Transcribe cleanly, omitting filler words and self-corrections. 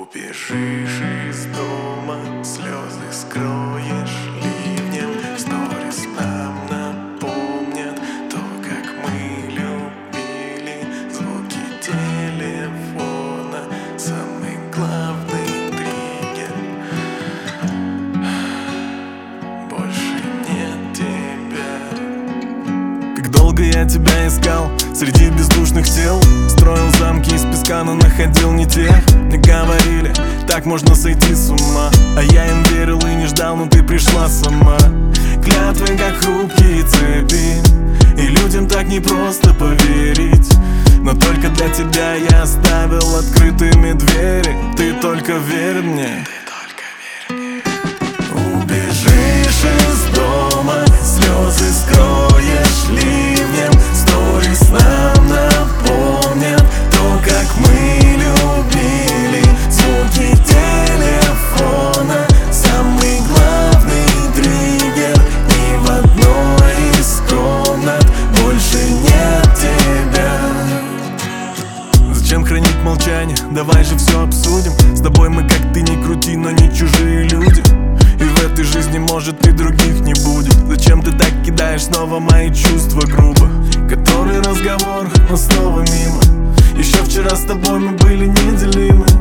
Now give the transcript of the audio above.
Убежишь из дома, слезы скроешь ливнем. Сторис нам напомнят то, как мы любили. Звуки телефона, самый главный триггер. Больше нет тебя. Как долго я тебя искал среди бездушных тел. Строил замки из песка, но находил не тех. Мне говорили, так можно сойти с ума, а я им верил и не ждал, но ты пришла сама. Клятвы, как хрупкие цепи, и людям так непросто поверить. Но только для тебя я оставил открытыми двери. Ты только верь мне. Убежишь из дома, слезы скроешь ливнем. Сторис нам напомнят то, как мы любили. Звуки телефона, самый главный триггер. Ни в одной из комнат больше нет тебя. Зачем хранить молчание? Давай же все обсудим. С тобой мы, как ты ни крути, но не чужие люди. И в этой жизни, может, и других не будет. Зачем ты так кидаешь снова мои чувства грубо? Который разговор, но снова мимо. Еще вчера с тобой мы были неделимы.